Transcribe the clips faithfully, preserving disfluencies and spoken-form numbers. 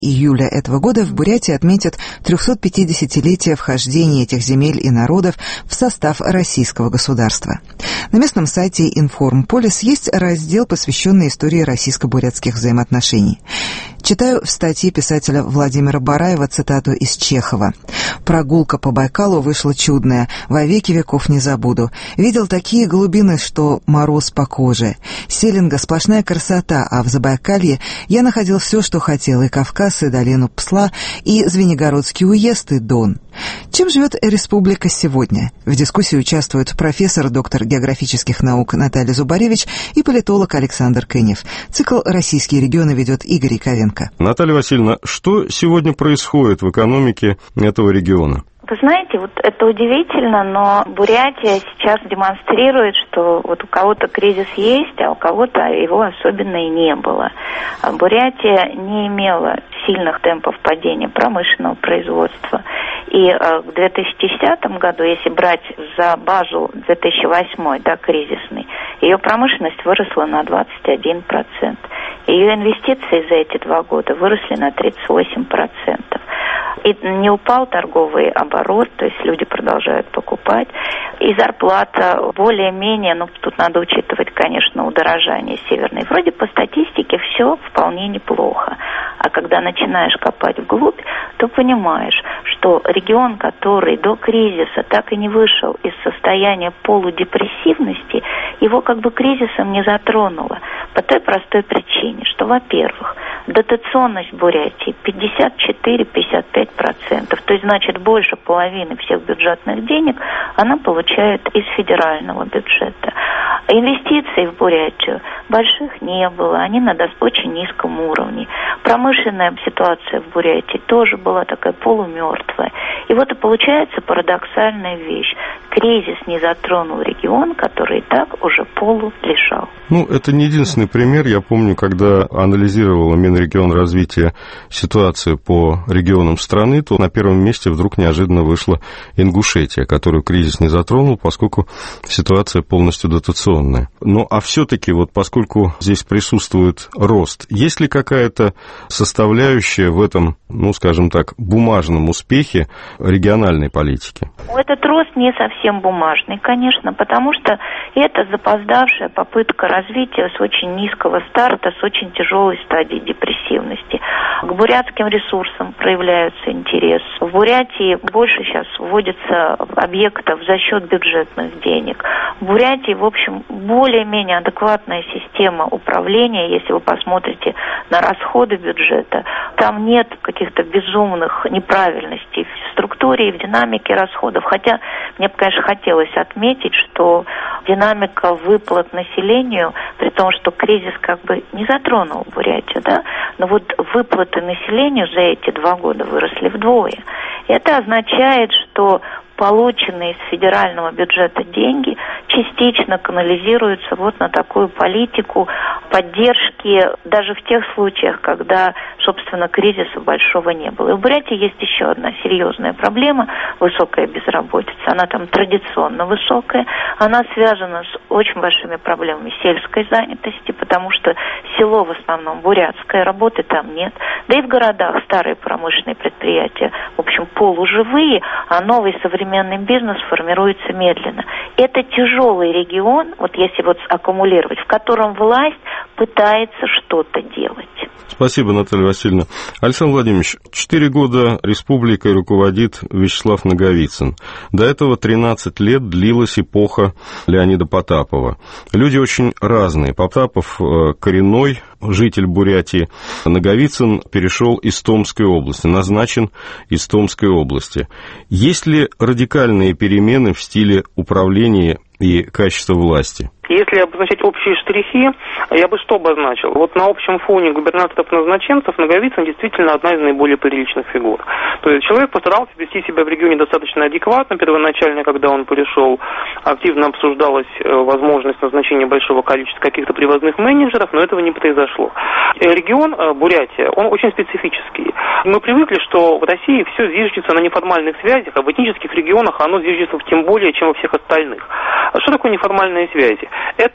июля этого года в Бурятии отметят трехсотпятидесятилетие вхождения этих земель и народов в состав российского государства. На местном сайте «Информполис» есть раздел, посвященный истории российско-бурятских взаимоотношений. Читаю в статье писателя Владимира Бараева цитату из Чехова. «Прогулка по Байкалу вышла чудная, во веки веков не забуду. Видел такие глубины, что мороз по коже. Селинга сплошная красота, а в Забайкалье я находил все, что хотел, и Кавказ, и долину Псла, и Звенигородский уезд, и Дон». Чем живет республика сегодня? В дискуссии участвуют профессор, доктор географических наук Наталья Зубаревич и политолог Александр Кынев. Цикл «Российские регионы» ведет Игорь Яковенко. Наталья Васильевна, что сегодня происходит в экономике этого региона? Вы знаете, вот это удивительно, но Бурятия сейчас демонстрирует, что вот у кого-то кризис есть, а у кого-то его особенно и не было. Бурятия не имела сильных темпов падения промышленного производства. И в две тысячи десятом году, если брать за базу две тысячи восьмой, да, кризисный, ее промышленность выросла на двадцать один процент. Ее инвестиции за эти два года выросли на тридцать восемь процентов. И не упал торговый оборот, то есть люди продолжают покупать. И зарплата более-менее, ну, тут надо учитывать, конечно, удорожание северной. Вроде по статистике все вполне неплохо. А когда начинаешь копать вглубь, то понимаешь, что регион, который до кризиса так и не вышел из состояния полудепрессивности, его как бы кризисом не затронуло. По той простой причине, что, во-первых, дотационность Бурятии пятьдесят четыре - пятьдесят пять процентов, то есть, значит, больше половины всех бюджетных денег она получает из федерального бюджета. Инвестиций в Бурятию больших не было, они на очень низком уровне. Промышленная ситуация в Бурятии тоже была такая полумертвая. И вот и получается парадоксальная вещь. Кризис не затронул регион, который и так уже полулежал. Ну, это не единственный пример. Я помню, когда анализировала Минрегионразвития ситуацию по регионам страны, то на первом месте вдруг неожиданно вышла Ингушетия, которую кризис не затронул, поскольку ситуация полностью дотационная. Ну, а все-таки, вот поскольку здесь присутствует рост, есть ли какая-то составляющая в этом, ну, скажем так, бумажном успехе региональной политики? Этот рост не совсем бумажный, конечно, потому что это запоздавшая попытка развития с очень низкого старта, с очень тяжелой стадией депрессивности. К бурятским ресурсам проявляется интерес. В Бурятии больше сейчас вводится объектов за счет бюджетных денег. В Бурятии, в общем, более-менее адекватная система управления, если вы посмотрите на расходы бюджета. Там нет каких-то безумных неправильностей в структуре и в динамике расходов. Хотя мне бы, конечно, хотелось отметить, что динамика выплат населению, при том, что кризис как бы не затронул Бурятию, да, но вот выплаты населению за эти два года выросли вдвое. Это означает, что полученные из федерального бюджета деньги частично канализируются вот на такую политику поддержки даже в тех случаях, когда, собственно, кризиса большого не было. И в Бурятии есть еще одна серьезная проблема – высокая безработица. Она там традиционно высокая. Она связана с очень большими проблемами сельской занятости, потому что село в основном бурятское, работы там нет. Да и в городах старые промышленные предприятия, в общем, полуживые, а новый современный бизнес формируется медленно. Это тяжелый регион, вот если вот аккумулировать, в котором власть пытается что-то делать. Спасибо, Наталья Васильевна. Александр Владимирович, четыре года республикой руководит Вячеслав Наговицын. До этого тринадцать лет длилась эпоха Леонида Потапова. Люди очень разные. Потапов коренной житель Бурятии. Наговицын перешел из Томской области, назначен из Томской области. Есть ли радикальные перемены в стиле управления и качества власти? Если обозначать общие штрихи, я бы что обозначил? Вот на общем фоне губернаторов-назначенцев Наговицын действительно одна из наиболее приличных фигур. То есть человек постарался вести себя в регионе достаточно адекватно. Первоначально, когда он пришел, активно обсуждалась возможность назначения большого количества каких-то привозных менеджеров, но этого не произошло. Регион Бурятия, он очень специфический. Мы привыкли, что в России все зиждется на неформальных связях, а в этнических регионах оно зиждется тем более, чем во всех остальных. Что такое неформальные связи? Это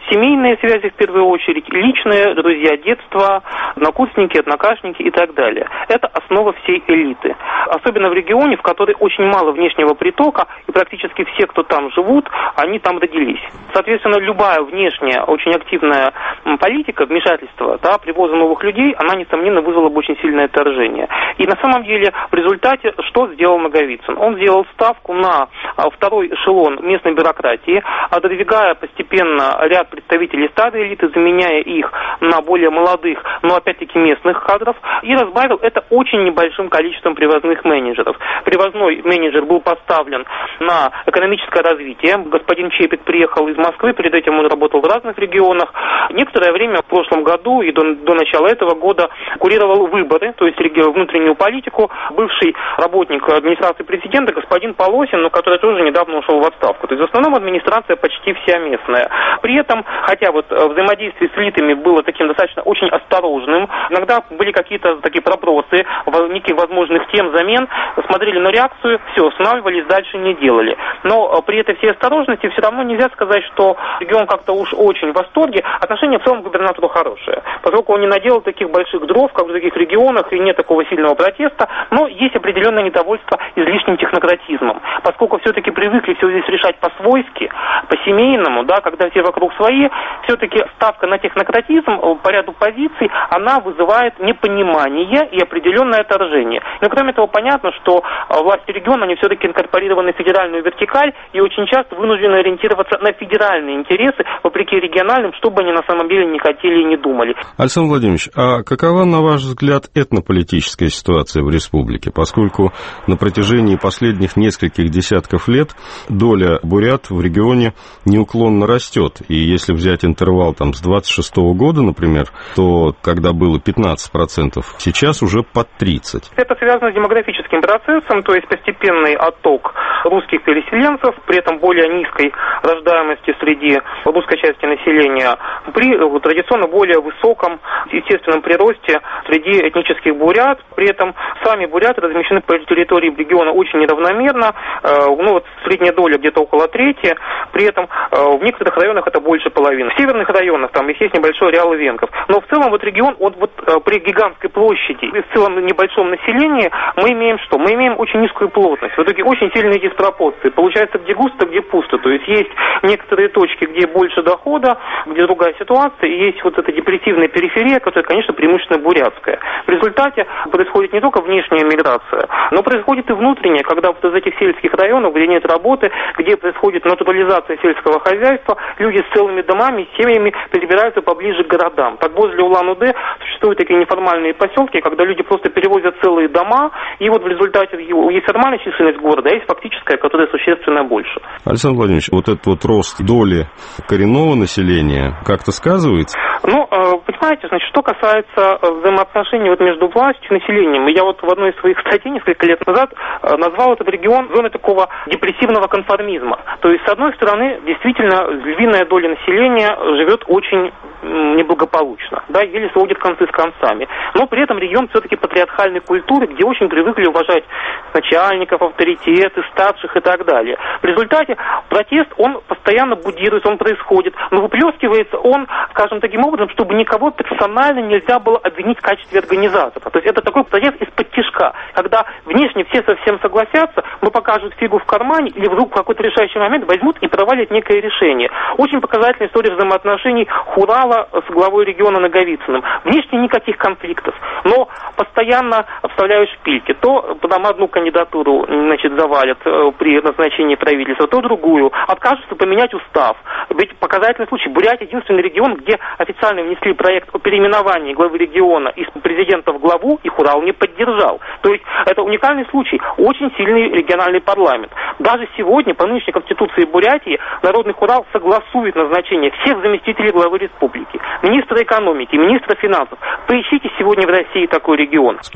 семейные связи в первую очередь, личные, друзья детства, однокурсники, однокашники и так далее. Это основа всей элиты. Особенно в регионе, в которой очень мало внешнего притока, и практически все, кто там живут, они там родились. Соответственно, любая внешняя, очень активная политика, вмешательство, да, привоза новых людей, она, несомненно, вызвала бы очень сильное отторжение. И на самом деле, в результате, что сделал Наговицын? Он сделал ставку на второй эшелон местной бюрократии, отодвигая постепенно ряд представителей старой элиты, заменяя их на более молодых, но опять-таки местных кадров, и разбавил это очень небольшим количеством привозных менеджеров. Привозной менеджер был поставлен на экономическое развитие. Господин Чепик приехал из Москвы, перед этим он работал в разных регионах. Некоторое время в прошлом году и до, до начала этого года курировал выборы, то есть внутреннюю политику, бывший работник администрации президента господин Полосин, но который тоже недавно ушел в отставку. То есть в основном администрация почти вся местная. При этом, хотя вот взаимодействие с элитами было таким достаточно очень осторожным, иногда были какие-то такие пробросы неких возможных тем, замен, смотрели на реакцию, все, останавливались, дальше не делали. Но при этой всей осторожности все равно нельзя сказать, что регион как-то уж очень в восторге. Отношение в целом к губернатору хорошее, поскольку он не наделал таких больших дров, как в других регионах, и нет такого сильного протеста, но есть определенное недовольство излишним технократизмом, поскольку все-таки привыкли все здесь решать по-свойски, по-семейному, да, когда все вокруг свои, все-таки ставка на технократизм по ряду позиций, она вызывает непонимание и определенное отторжение. Но кроме того, понятно, что власти региона, они все-таки инкорпорированы в федеральную вертикаль и очень часто вынуждены ориентироваться на федеральные интересы, вопреки региональным, что бы они на самом деле не хотели и не думали. Александр Владимирович, а какова, на ваш взгляд, этнополитическая ситуация в республике? Поскольку на протяжении последних нескольких десятков лет доля бурят в регионе неуклонно растет. И если взять интервал там, с двадцать шестого года, например, то когда было пятнадцать процентов, сейчас уже под тридцать процентов. Это связано с демографическим процессом, то есть постепенный отток русских переселенцев, при этом более низкой рождаемости среди русской части населения, при традиционно более высоком естественном приросте среди этнических бурят. При этом сами буряты размещены по территории региона очень неравномерно, ну вот средняя доля где-то около трети, при этом в некоторых районах это больше половины. В северных районах там есть небольшой ареал ивенков, но в целом вот регион, он вот при гигантской площади и в целом небольшом населении мы имеем что? Мы имеем очень низкую плотность, в итоге очень сильные диспропорции. Получается, где густо, где пусто, то есть есть некоторые точки, где больше дохода, где другая ситуация, и есть вот эта депрессивная периферия, которая, конечно, преимущественно бурятская. В результате происходит не только внешняя миграция, но происходит и внутренняя, когда вот из этих сельских районов, где нет работы, где происходит натурализация сельского хозяйства, люди с целыми домами, с семьями перебираются поближе к городам. Так возле Улан-Удэ существуют такие неформальные поселки, когда люди просто перевозят целые дома, и вот в результате есть формальная численность города, а есть фактическая, которая существенно больше. Александр Владимирович, вот этот вот рост доли коренного населения как-то сказывается? Ну, понимаете, значит, что касается взаимоотношений вот между властью и населением, я вот в одной из своих статей несколько лет назад назвал этот регион зоной такого депрессивного конформизма. То есть, с одной стороны, действительно, львиная доля населения живет очень неблагополучно, да, еле сводит концы с концами. Но при этом регион все-таки патриархальной культуры, где очень привыкли уважать начальников, авторитеты, старших и так далее. В результате протест, он постоянно будируется, он происходит, но выплескивается он, скажем, таким образом, чтобы никого персонально нельзя было обвинить в качестве организатора. То есть это такой протест из-под тишка, когда внешне все совсем согласятся, но покажут фигу в кармане или вдруг в какой-то решающий момент возьмут и провалят некое решение. Очень показательная история взаимоотношений Хурала с главой региона Наговицыным. Внешне никаких конфликтов, но постоянно вставляют шпильки. То там одну кандидатуру, значит, завалят э, при назначении правительства, то другую. Откажутся поменять устав. Ведь показательный случай. Бурятия — единственный регион, где официально внесли проект о переименовании главы региона из президента в главу, и Хурал не поддержал. То есть это уникальный случай. Очень сильный региональный парламент. Даже сегодня, по нынешней конституции Бурятии, Народный Хурал согласует назначение всех заместителей главы республики, министра экономики, министра финансов. Поищите сегодня в России такой регион. Спасибо, Александр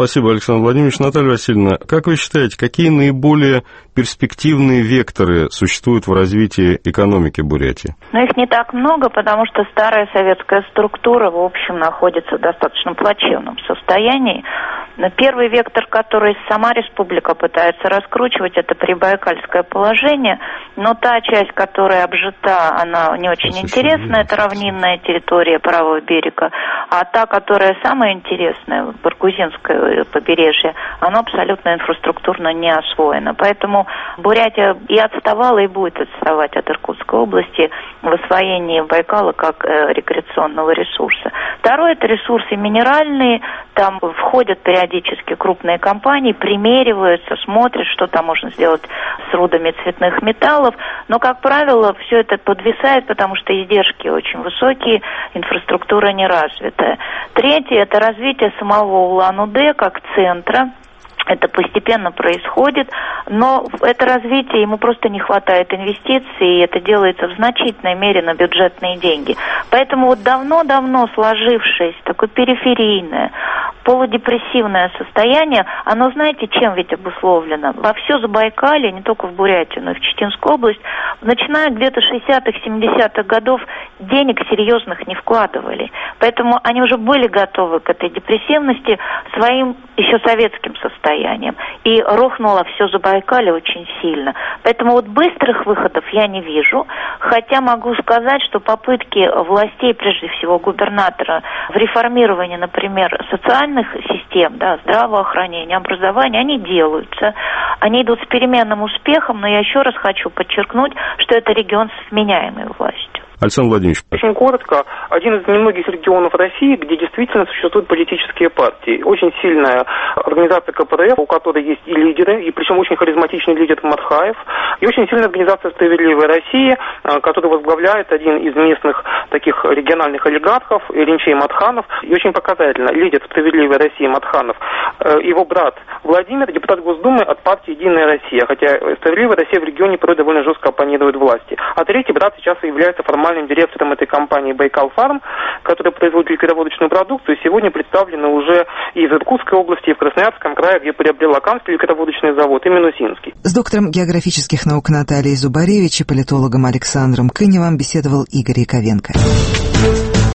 Александр Владимирович. Наталья Васильевна, как вы считаете, какие наиболее перспективные векторы существуют в развитии экономики Бурятии? Но их не так много, потому что старая советская структура, в общем, находится в достаточно плачевном состоянии. Но первый вектор, который сама республика пытается раскручивать, это прибайкальское положение. Но та часть, которая обжита, она не очень интересна. Это равнинная территория правого берега. А та, которая самая интересная, Баргузинское побережье, она абсолютно инфраструктурно не освоена. Поэтому Бурятия и отставала, и будет отставать от Иркутской области в освоении Байкала как э, рекреационного ресурса. Второе – это ресурсы минеральные. Там входят периодически крупные компании, примериваются, смотрят, что там можно сделать с рудами цветных металлов. Но, как правило, все это подвисает, потому что издержки очень высокие, инфраструктура не развитая. Третье – это развитие самого Улан-Удэ как центра. Это постепенно происходит, но это развитие, ему просто не хватает инвестиций, и это делается в значительной мере на бюджетные деньги. Поэтому вот давно-давно сложившееся такое периферийное, полудепрессивное состояние, оно, знаете, чем ведь обусловлено? Во все Забайкалье, не только в Бурятию, но и в Читинскую область, начиная где-то шестидесятых-семидесятых годов денег серьезных не вкладывали. Поэтому они уже были готовы к этой депрессивности своим еще советским состоянием. И рухнуло все Забайкалье очень сильно. Поэтому вот быстрых выходов я не вижу. Хотя могу сказать, что попытки властей, прежде всего губернатора, в реформировании, например, социальных систем, да, здравоохранения, образования, они делаются. Они идут с переменным успехом, но я еще раз хочу подчеркнуть, что это регион с вменяемой властью. Александр Владимирович. Очень коротко. Один из немногих регионов России, где действительно существуют политические партии. Очень сильная организация ка пэ дэ эф, у которой есть и лидеры, и причем очень харизматичный лидер Мадхаев. И очень сильная организация «Справедливая Россия», которую возглавляет один из местных таких региональных олигархов, Иринчей Матханов. И очень показательно, лидер «Справедливой России» Матханов, его брат Владимир, депутат Госдумы от партии «Единая Россия», хотя «Справедливая Россия» в регионе порой довольно жестко оппонирует власти. А третий брат сейчас является формально директором этой компании «Байкал Фарм», которая производит ликероводочную продукцию, сегодня представлена уже и в Иркутской области, и в Красноярском крае, где приобрел Акамский ликероводочный завод, и Минусинский. С доктором географических наук Натальей Зубаревич и политологом Александром Кыневым беседовал Игорь Яковенко.